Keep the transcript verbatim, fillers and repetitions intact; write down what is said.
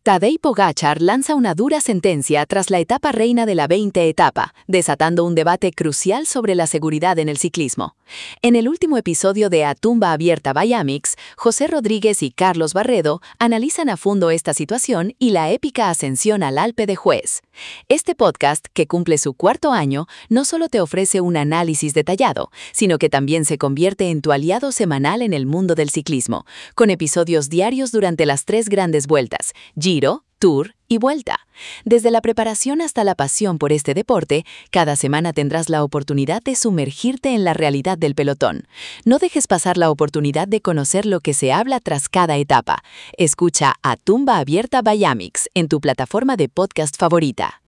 Tadej Pogačar lanza una dura sentencia tras la etapa reina de la veinte etapa, desatando un debate crucial sobre la seguridad en el ciclismo. En el último episodio de A Tumba Abierta by Amix, José Rodríguez y Carlos Barredo analizan a fondo esta situación y la épica ascensión al Alpe de Huez. Este podcast, que cumple su cuarto año, no solo te ofrece un análisis detallado, sino que también se convierte en tu aliado semanal en el mundo del ciclismo, con episodios diarios durante las tres grandes vueltas: Giro, Tour y Vuelta. Desde la preparación hasta la pasión por este deporte, cada semana tendrás la oportunidad de sumergirte en la realidad del pelotón. No dejes pasar la oportunidad de conocer lo que se habla tras cada etapa. Escucha A Tumba Abierta by Amix en tu plataforma de podcast favorita.